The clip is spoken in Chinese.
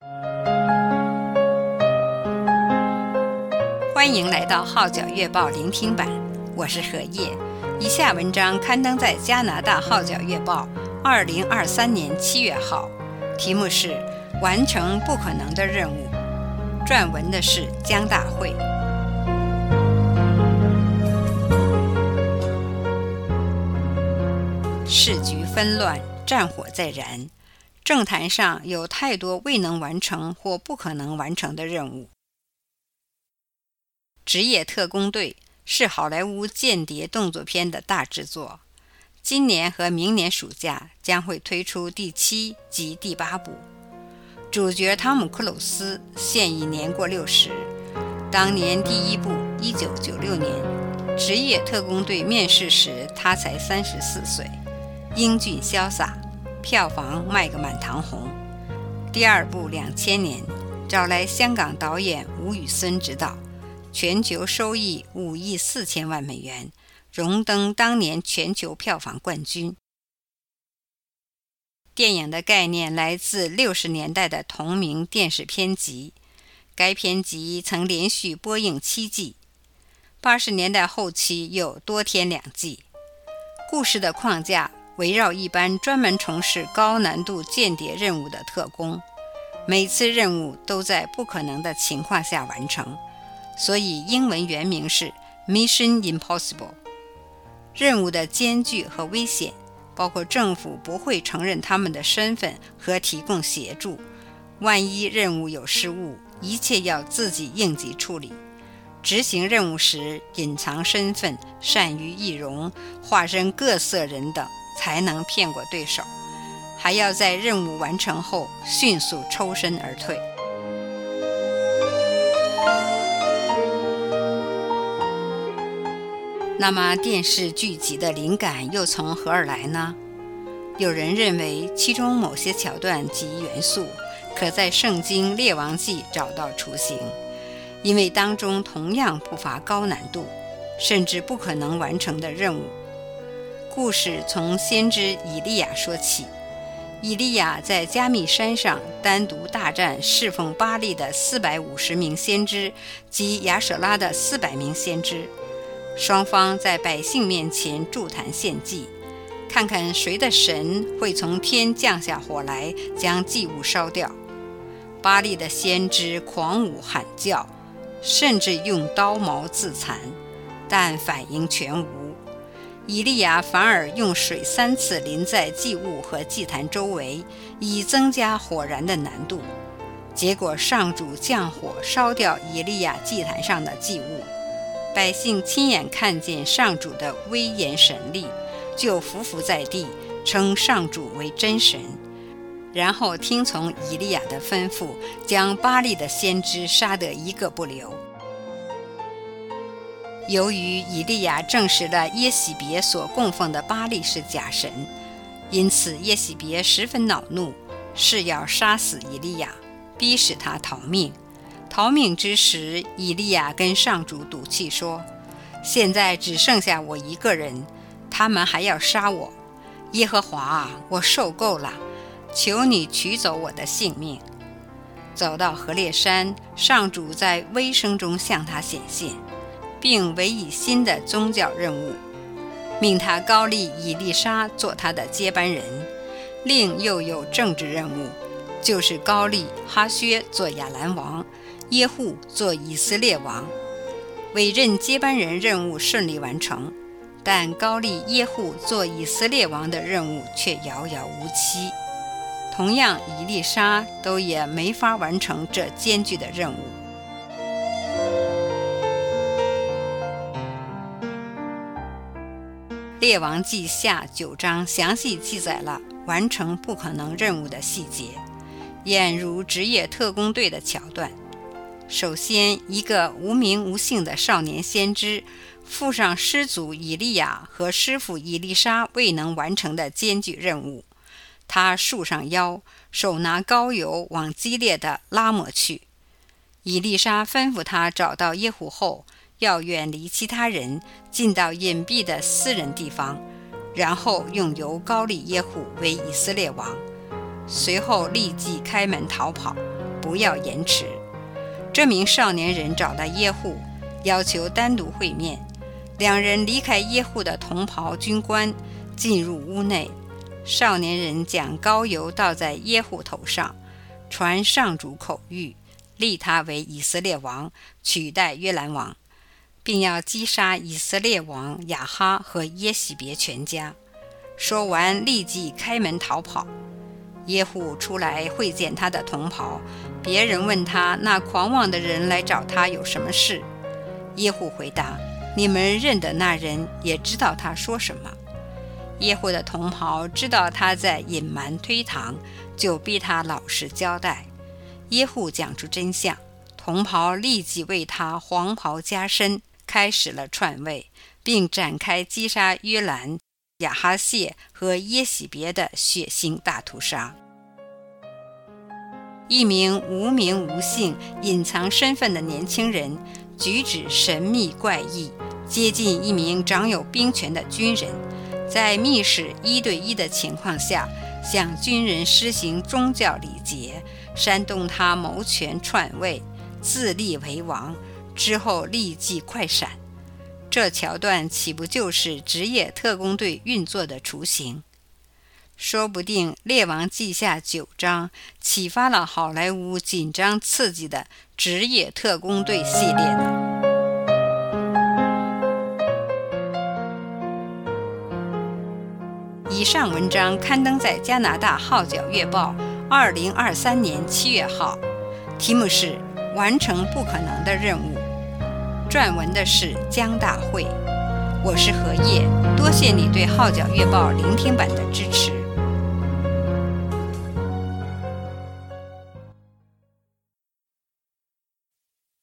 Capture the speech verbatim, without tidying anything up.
欢迎来到号角月报聆听版，我是何叶。以下文章刊登在加拿大号角月报二零二三年七月号，题目是完成不可能的任务，撰文的是江大慧。世局纷乱，战火在燃，政坛上有太多未能完成或不可能完成的任务。职业特工队是好莱坞间谍动作片的大制作，今年和明年暑假将会推出第七及第八部。主角汤姆·克鲁斯现已年过六十，当年第一部一九九六年职业特工队面世时他才三十四岁，英俊潇洒，票房卖个满堂红。第二部两千年找来香港导演吴宇森执导，全球收益五亿四千万美元，荣登当年全球票房冠军。电影的概念来自六十年代的同名电视片集，该片集曾连续播映七季，八十年代后期又多添两季。故事的框架围绕一班专门从事高难度间谍任务的特工，每次任务都在不可能的情况下完成，所以英文原名是 Mission Impossible。 任务的艰巨和危险包括政府不会承认他们的身份和提供协助，万一任务有失误，一切要自己应急处理。执行任务时隐藏身份，善于易容，化身各色人等，才能骗过对手，还要在任务完成后迅速抽身而退。那么电视剧集的灵感又从何而来呢？有人认为其中某些桥段及元素可在圣经《列王纪》找到雏形，因为当中同样不乏高难度甚至不可能完成的任务。故事从先知以利亚说起，以利亚在加密山上单独大战侍奉巴力的四百五十名先知及亚舍拉的四百名先知，双方在百姓面前筑坛献祭，看看谁的神会从天降下火来将祭物烧掉。巴力的先知狂舞喊叫，甚至用刀矛自残，但反应全无。以利亚反而用水三次淋在祭物和祭坛周围，以增加火燃的难度。结果上主降火烧掉以利亚祭坛上的祭物，百姓亲眼看见上主的威严神力，就伏伏在地，称上主为真神，然后听从以利亚的吩咐，将巴力的先知杀得一个不留。由于以利亚证实了耶洗别所供奉的巴力是假神，因此耶洗别十分恼怒，誓要杀死以利亚，逼使他逃命。逃命之时，以利亚跟上主赌气说，现在只剩下我一个人，他们还要杀我。耶和华啊，我受够了，求你取走我的性命。走到何烈山，上主在微声中向他显现，并委以新的宗教任务，命他高立以利沙做他的接班人。另又有政治任务，就是高立哈薛做亚兰王，耶户做以色列王。委任接班人任务顺利完成，但高立耶户做以色列王的任务却遥遥无期。同样以利沙都也没法完成这艰巨的任务。列王记下九章详细记载了完成不可能任务的细节，俨如职业特工队的桥段。首先，一个无名无姓的少年先知附上师祖以利亚和师傅以利沙未能完成的艰巨任务，他束上腰，手拿膏油往激烈的拉抹去。以利沙吩咐他找到耶户后，要远离其他人，进到隐蔽的私人地方，然后用油膏立耶户为以色列王。随后立即开门逃跑， 不要延迟。这名少年人找到耶户，要求单独会面。两人离开耶户的同袍军官，进入屋内。少年人将膏油倒在耶户头上，传上主口谕，立他为以色列王，取代约兰王，并要击杀以色列王亚哈和耶洗别全家。说完，立即开门逃跑。耶户出来会见他的同袍，别人问他那狂妄的人来找他有什么事。耶户回答：你们认得那人，也知道他说什么。耶户的同袍知道他在隐瞒推搪，就逼他老实交代。耶户讲出真相，同袍立即为他黄袍加身，开始了篡位，并展开击杀约兰、亚哈谢和耶洗别的血腥大屠杀。一名无名无姓、隐藏身份的年轻人，举止神秘怪异，接近一名掌有兵权的军人，在密室一对一的情况下，向军人施行宗教礼节，煽动他谋权篡位，自立为王，之后立即快闪。这桥段岂不就是职业特工队运作的雏形？说不定《列王记下》九章启发了好莱坞紧张刺激的职业特工队系列呢。以上文章刊登在加拿大《号角月报》二零二三年七月号，题目是“完成不可能的任务”，撰文的是江大慧。我是何叶，多谢你对《号角月报》聆听版的支持。